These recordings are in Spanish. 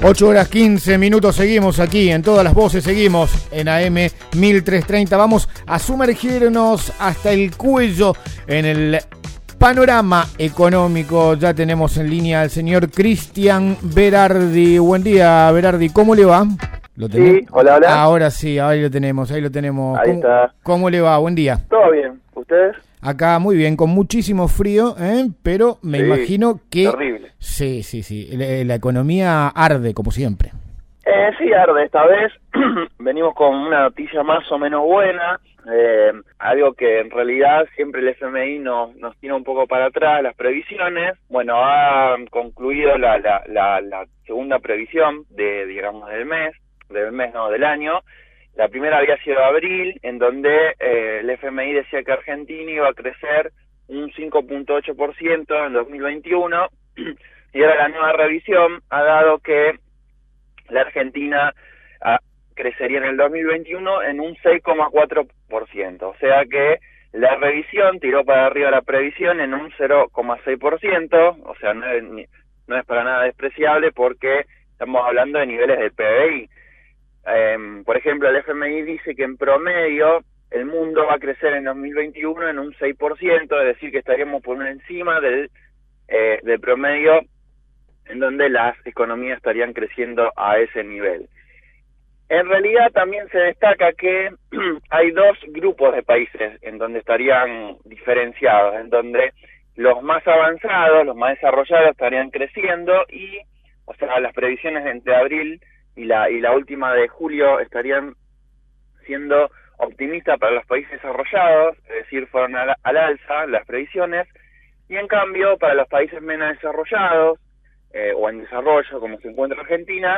8 horas 15 minutos, seguimos aquí en Todas las Voces, seguimos en AM 1330. Vamos a sumergirnos hasta el cuello en el panorama económico. Ya tenemos en línea al señor Cristian Berardi. Buen día, Berardi, ¿cómo le va? ¿Lo tenés? Sí, hola. Ahora sí, ahí lo tenemos. Ahí está. ¿Cómo le va? Buen día. Todo bien, ¿ustedes? Acá muy bien, con muchísimo frío, pero me imagino que... Terrible. Sí. La economía arde, como siempre. Sí, arde. Esta vez venimos con una noticia más o menos buena, algo que en realidad siempre el FMI nos tira un poco para atrás, las previsiones. Bueno, ha concluido la segunda previsión del año. La primera había sido abril, en donde el FMI decía que Argentina iba a crecer un 5.8% en 2021, y ahora la nueva revisión ha dado que la Argentina crecería en el 2021 en un 6.4%, o sea que la revisión tiró para arriba la previsión en un 0.6%, o sea, no es para nada despreciable porque estamos hablando de niveles del PBI. Por ejemplo, el FMI dice que en promedio el mundo va a crecer en 2021 en un 6%, es decir, que estaríamos por encima del promedio en donde las economías estarían creciendo a ese nivel. En realidad también se destaca que hay dos grupos de países en donde estarían diferenciados, en donde los más avanzados, los más desarrollados estarían creciendo y, o sea, las previsiones entre abril y la última de julio estarían siendo optimistas para los países desarrollados, es decir, fueron al alza las previsiones, y en cambio para los países menos desarrollados o en desarrollo, como se encuentra Argentina,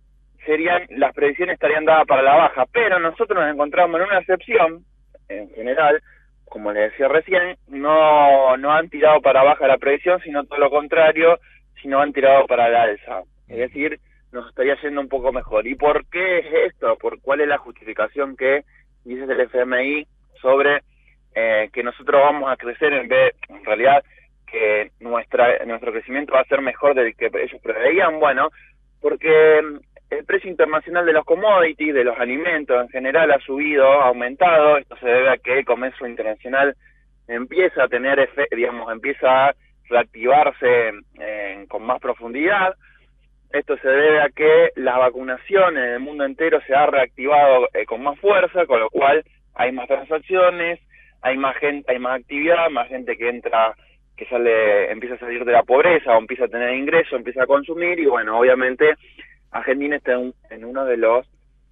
las previsiones estarían dadas para la baja, pero nosotros nos encontramos en una excepción. En general, como les decía recién, no han tirado para baja la previsión, sino todo lo contrario, sino han tirado para la alza, es decir, nos estaría yendo un poco mejor. ¿Y por qué es esto? ¿Cuál es la justificación que dice el FMI sobre que nosotros vamos a crecer en realidad que nuestro crecimiento va a ser mejor del que ellos preveían? Bueno, porque el precio internacional de los commodities, de los alimentos en general, ha aumentado. Esto se debe a que el comercio internacional empieza a tener empieza a reactivarse con más profundidad. Esto se debe a que la vacunación en el mundo entero se ha reactivado con más fuerza, con lo cual hay más transacciones, hay más gente, hay más actividad, más gente que empieza a salir de la pobreza o empieza a tener ingresos, empieza a consumir, y bueno, obviamente Argentina está en uno de los,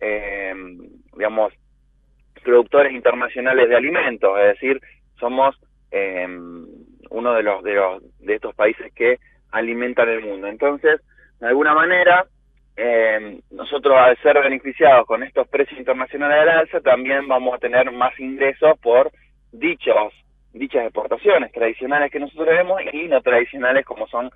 productores internacionales de alimentos, es decir, somos uno de estos países que alimentan el mundo. Entonces, de alguna manera, nosotros, al ser beneficiados con estos precios internacionales al alza, también vamos a tener más ingresos por dichas exportaciones tradicionales que nosotros vemos y no tradicionales, como son,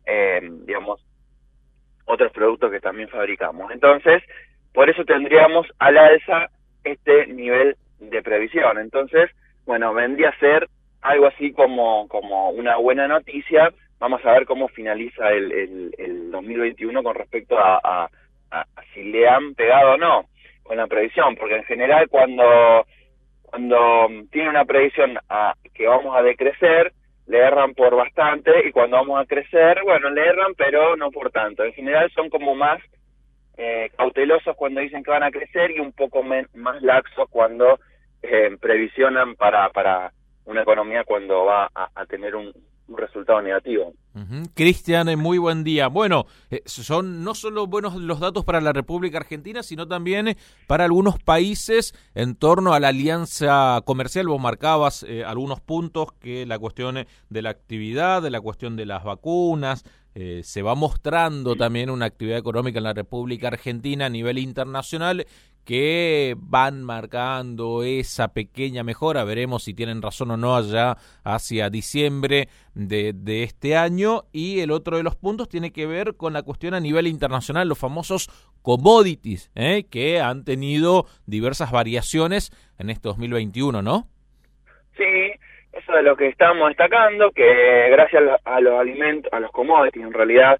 otros productos que también fabricamos. Entonces, por eso tendríamos al alza este nivel de previsión. Entonces, bueno, vendría a ser algo así como una buena noticia. Vamos a ver cómo finaliza el 2021 con respecto a si le han pegado o no con la previsión, porque en general cuando tiene una previsión que vamos a decrecer, le erran por bastante, y cuando vamos a crecer, bueno, le erran, pero no por tanto. En general son como más cautelosos cuando dicen que van a crecer y un poco más laxos cuando previsionan para una economía cuando va a tener un resultado negativo. Cristian, muy buen día. Bueno, son no solo buenos los datos para la República Argentina, sino también para algunos países en torno a la alianza comercial. Vos marcabas algunos puntos, que la cuestión de la actividad, de la cuestión de las vacunas, se va mostrando también una actividad económica en la República Argentina a nivel internacional, que van marcando esa pequeña mejora. Veremos si tienen razón o no allá hacia diciembre de este año. Y el otro de los puntos tiene que ver con la cuestión a nivel internacional, los famosos commodities, que han tenido diversas variaciones en este 2021, ¿no? Sí, eso es lo que estamos destacando, que gracias a los alimentos, a los commodities en realidad,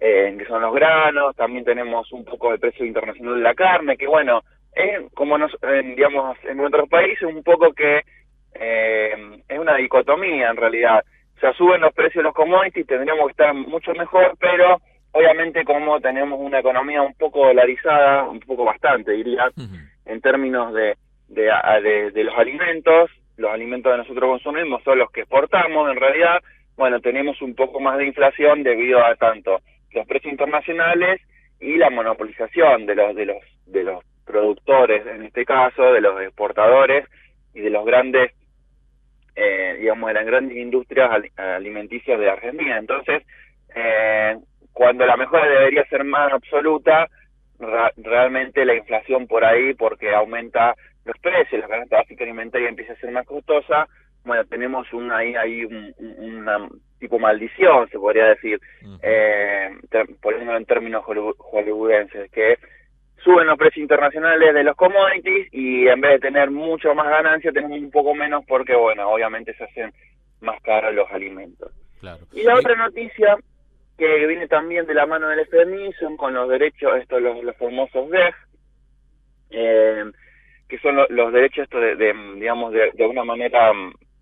que son los granos. También tenemos un poco de precio internacional de la carne, que bueno, como digamos en nuestros países un poco que es una dicotomía en realidad. O sea, suben los precios de los commodities, tendríamos que estar mucho mejor, pero obviamente como tenemos una economía un poco dolarizada, un poco bastante diría, en términos de los alimentos que nosotros consumimos son los que exportamos en realidad. Bueno, tenemos un poco más de inflación debido a tanto los precios internacionales y la monopolización de los productores, en este caso, de los exportadores y de los grandes, digamos, de las grandes industrias alimenticias de Argentina. Entonces, cuando la mejora debería ser más absoluta, realmente la inflación por ahí, porque aumenta los precios, la canasta básica alimentaria empieza a ser más costosa. Bueno, tenemos una tipo maldición, se podría decir, poniéndolo en términos hollywoodenses, que suben los precios internacionales de los commodities y en vez de tener mucho más ganancia tenemos un poco menos porque, bueno, obviamente se hacen más caros los alimentos. Claro. Y la otra noticia que viene también de la mano del FMI son con los derechos, los famosos DEG, que son los derechos digamos, de alguna manera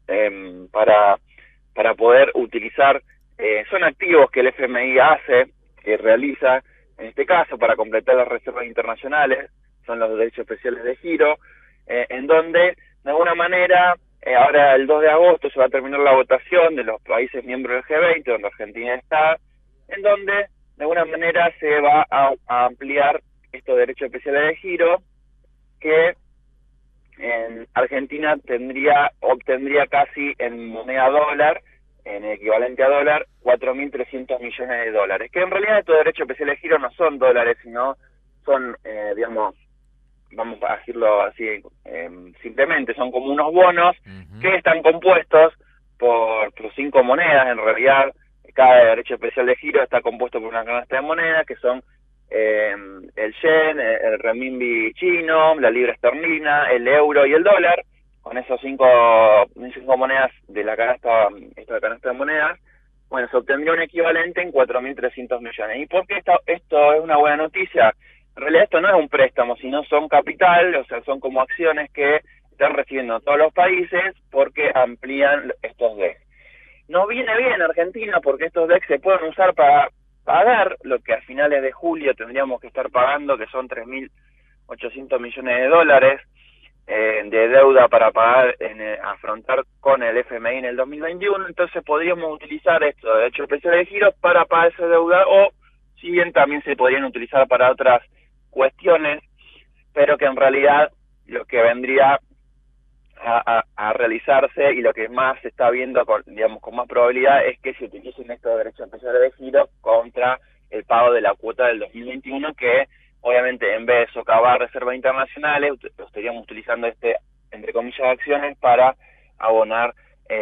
para poder utilizar, son activos que el FMI que realiza, en este caso, para completar las reservas internacionales, son los derechos especiales de giro, en donde, de alguna manera, ahora el 2 de agosto se va a terminar la votación de los países miembros del G20, donde Argentina está, en donde, de alguna manera, se va a ampliar estos derechos especiales de giro, que en Argentina obtendría casi en moneda dólar, en equivalente a dólar, 4.300 millones de dólares. Que en realidad estos derechos especiales de giro no son dólares, sino son, digamos, vamos a decirlo así, simplemente son como unos bonos que están compuestos por 5 monedas. En realidad, cada derecho especial de giro está compuesto por una canasta de monedas, que son el yen, el renminbi chino, la libra esterlina, el euro y el dólar. Con esos cinco monedas de esta canasta de monedas, bueno, se obtendría un equivalente en 4.300 millones. ¿Y por qué esto es una buena noticia? En realidad esto no es un préstamo, sino son capital, o sea, son como acciones que están recibiendo todos los países porque amplían estos DEX. Nos viene bien Argentina porque estos DEX se pueden usar para pagar lo que a finales de julio tendríamos que estar pagando, que son 3.800 millones de dólares de deuda para pagar, afrontar con el FMI en el 2021. Entonces podríamos utilizar esto, de hecho, especiales de giro para pagar esa deuda, o si bien también se podrían utilizar para otras cuestiones, pero que en realidad lo que vendría a realizarse y lo que más se está viendo con más probabilidad es que se utilicen estos derechos especiales de giro contra el pago de la cuota del 2021, que obviamente en vez de socavar reservas internacionales estaríamos utilizando entre comillas, acciones para abonar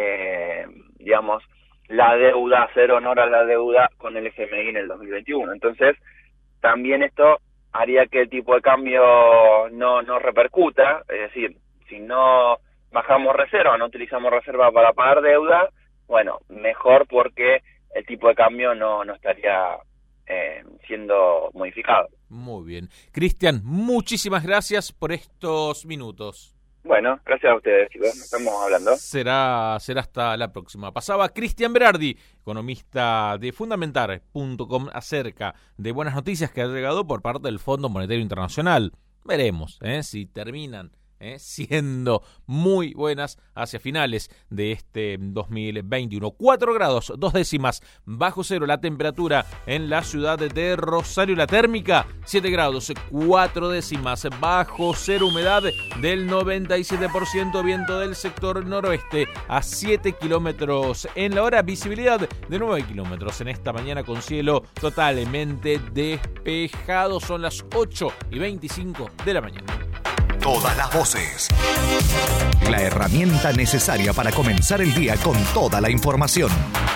la deuda, hacer honor a la deuda con el FMI en el 2021. Entonces también esto haría que el tipo de cambio no repercuta, es decir, si no bajamos reserva, no utilizamos reserva para pagar deuda, bueno, mejor, porque el tipo de cambio no estaría siendo modificado. Muy bien. Cristian, muchísimas gracias por estos minutos. Bueno, gracias a ustedes, chicos. Nos estamos hablando. Será hasta la próxima. Pasaba Cristian Berardi, economista de Fundamentar.com, acerca de buenas noticias que ha llegado por parte del Fondo Monetario Internacional. Veremos si terminan siendo muy buenas hacia finales de este 2021. 4 grados, 2 décimas bajo cero la temperatura en la ciudad de Rosario. La térmica, 7 grados, 4 décimas bajo cero, humedad del 97%, viento del sector noroeste a 7 kilómetros en la hora, visibilidad de 9 kilómetros en esta mañana con cielo totalmente despejado. Son las 8:25 de la mañana. Todas las voces. La herramienta necesaria para comenzar el día con toda la información.